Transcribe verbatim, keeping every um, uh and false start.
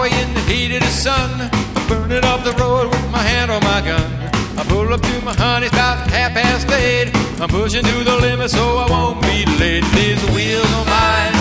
away in the heat of the sun. I'm burning up the road with my hand on my gun. I pull up to my honey's about half past eight. I'm pushing to the limit so I won't be late. These wheels on my